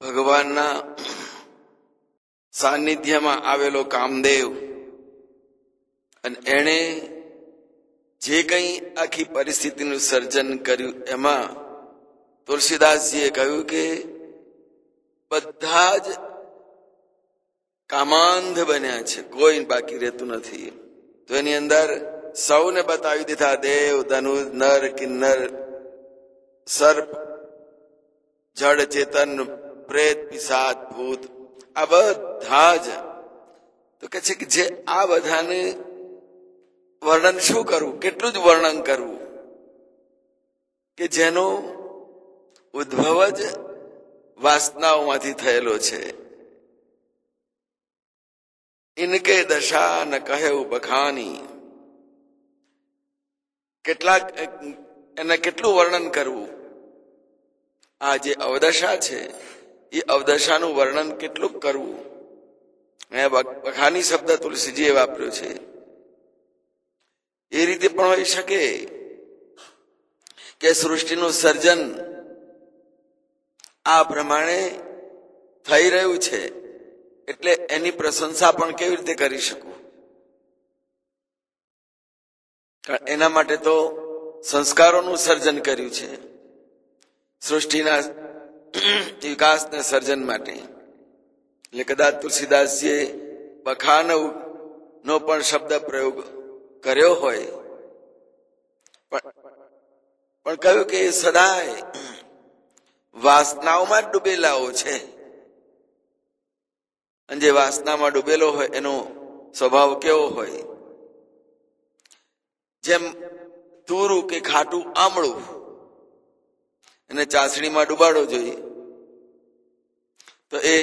ભગવાનના સાનિધ્યમાં આવેલો કામદેવ અને એણે જે કંઈ આખી પરિસ્થિતિનું સર્જન કર્યું એમાં તુલસીદાસજીએ કહ્યું કે બધા જ કામાંધ બન્યા છે, કોઈ બાકી રહેતું નથી. તો એની અંદર સૌને બતાવી દીધા, દેવ, ધનુષ, નર, કિન્નર, સર્પ, જડ, ચેતન, પ્રેત, પિશાચ, ભૂત, આ બધા જ. તો કે છે કે જે આ બધાને વર્ણન શું કરવું, કેટલું જ વર્ણન કરવું કે જેનો ઉદ્ભવ જ વાસનાઓમાંથી થયેલો છે. ઇનકે દશા ન કહે બખાની, કેટલાક એને કેટલું વર્ણન કરવું. આ જે અવદશા છે એ અવદશાનું વર્ણન કેટલું કરવું. બખાની શબ્દ તુલસીજીએ વાપર્યો છે. એ રીતે પણ હોઈ શકે કે સૃષ્ટિનું સર્જન આ પ્રમાણે થઈ રહ્યું છે એટલે એની પ્રશંસા પણ કેવી રીતે કરી શકું, કારણ એના માટે તો સંસ્કારોનું સર્જન કર્યું છે સૃષ્ટિના વિકાસને સર્જન માટે. એટલે કદાચ તુલસીદાસજીએ બખાનવ નો પણ શબ્દ પ્રયોગ કર્યો હોય, પણ કહ્યું કે સદાય વાસનાઓમાં જ ડૂબેલાઓ છે. અને જે વાસનામાં ડૂબેલો હોય એનો સ્વભાવ કેવો હોય, જેમ તુરું કે ખાટું આમળું એને ચાસણીમાં ડૂબાડવો જોઈએ તો એ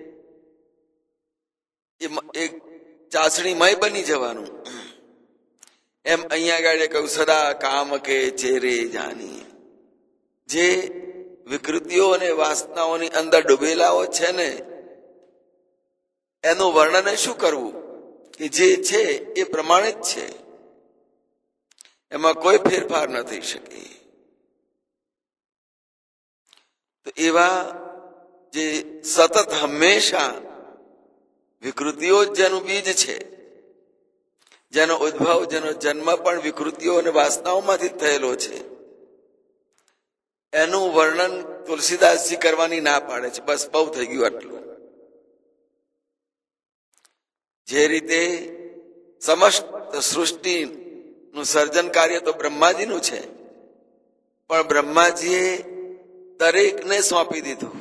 ચાસણીમય બની જવાનું. એમ અહીંયા આગળ કહ્યું સદા કામ કે ચેરે જાની, જે વિકૃતિઓ અને વાસનાઓની અંદર ડૂબેલાઓ છે ને એનું વર્ણન શું કરવું કે જે છે એ પ્રમાણે જ છે, એમાં કોઈ ફેરફાર ન થઈ શકે. તો એવા જે સતત હંમેશા વિકૃતિઓ જેનું બીજ છે, જેનો ઉદ્ભવ જેનો જન્મ પણ વિકૃતિઓ અને વાસનાઓમાંથી થયેલો છે, એનું વર્ણન તુલસીદાસજી કરવાની ના પાડે છે. બસ બહુ થઈ ગયું આટલું. જે રીતે સમસ્ત સૃષ્ટિનું સર્જન કાર્ય તો બ્રહ્માજીનું છે, પણ બ્રહ્માજીએ દરેકને સોંપી દીધું,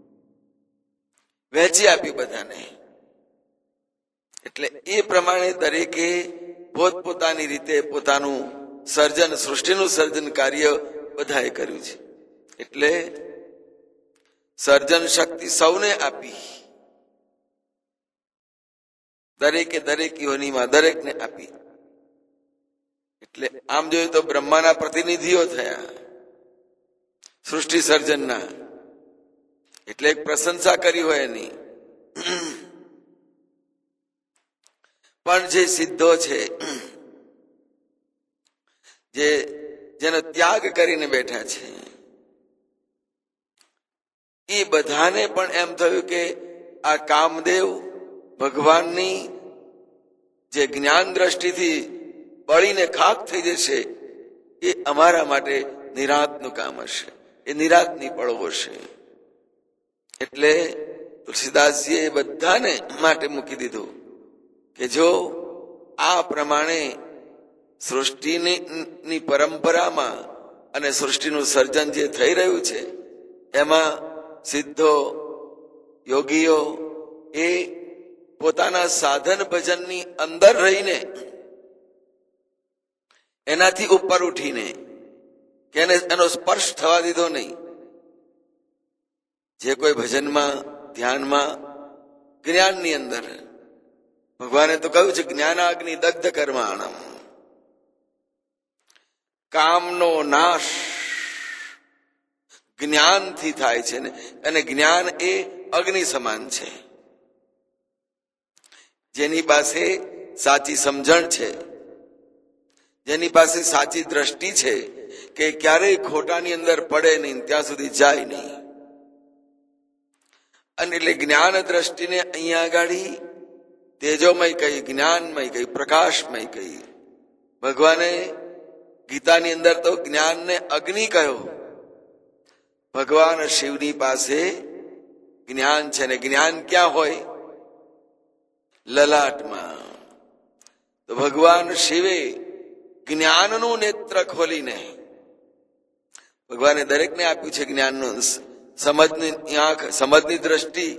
વહેંચી આપી બધાને. એટલે એ પ્રમાણે દરેકે પોતપોતાની રીતે પોતાનું સર્જન, સૃષ્ટિનું સર્જન કાર્ય બધાએ કર્યું છે. એટલે સર્જન શક્તિ સૌને આપી, દરેકે દરેક યોનિમાં દરેકને આપી. એટલે આમ જોઈએ તો બ્રહ્માના પ્રતિનિધિઓ થયા સૃષ્ટિ સર્જનના. એટલે એક પ્રશંસા કરી હોય એની. પણ જે સિદ્ધો છે, જેનો ત્યાગ કરીને બેઠા છે, એ બધાને પણ એમ થયું કે આ કામદેવ ભગવાનની જે જ્ઞાન દ્રષ્ટિથી બળીને ખાક થઈ જશે એ અમારા માટે નિરાંતનું કામ હશે, એ નિરાંતની પળો હશે. એટલે તુલસીદાસજીએ બધાને માટે મૂકી દીધું કે જો આ પ્રમાણે સૃષ્ટિની પરંપરામાં અને સૃષ્ટિનું સર્જન જે થઈ રહ્યું છે એમાં સિદ્ધો યોગીઓ એ પોતાના સાધન ભજનની અંદર રહીને એનાથી ઉપર ઉઠીને કે એનો સ્પર્શ થવા દીધો નહીં. જે કોઈ ભજનમાં ધ્યાનમાં જ્ઞાનની અંદર ભગવાને તો કહ્યું છે જ્ઞાનાગ્નિ દગ્ધ કર્માણમ, કામનો નાશ જ્ઞાનથી થાય છે ને, અને જ્ઞાન એ અગ્નિ સમાન છે. જેની પાસે સાચી સમજણ છે, જેની પાસે સાચી દ્રષ્ટિ છે કે ક્યારેય ખોટાની અંદર પડે નહીં, ત્યાં સુધી જાય નહીં. અને એટલે જ્ઞાન દ્રષ્ટિને અહીંયા આગળ તેજોમય કહી, જ્ઞાનમય કહી, પ્રકાશમય કહી. ભગવાને ગીતાની અંદર તો જ્ઞાનને અગ્નિ કહ્યો. ભગવાન શિવની પાસે જ્ઞાન છે ને જ્ઞાન ક્યાં હોય? લલાટમાં. તો ભગવાન શિવે જ્ઞાનનું નેત્ર ખોલીને ભગવાને દરેકને આપ્યું છે જ્ઞાનનું સમજની આંખ, સમજની દ્રષ્ટિ,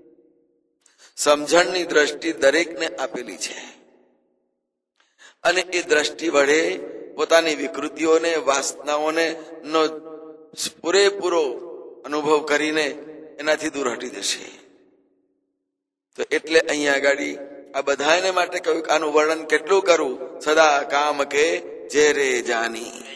સમજણની દ્રષ્ટિ દરેકને આપેલી છે. અને એ દ્રષ્ટિ વડે પોતાની વિકૃતિઓને, વાસનાઓને નો પૂરેપૂરો અનુભવ કરીને એનાથી દૂર હટી જશે. તો એટલે અહીંયા આગળ આ બધાને માટે કહ્યું કે આનું વર્ણન કેટલું કરું? સદા કામ કે જે રે જાની.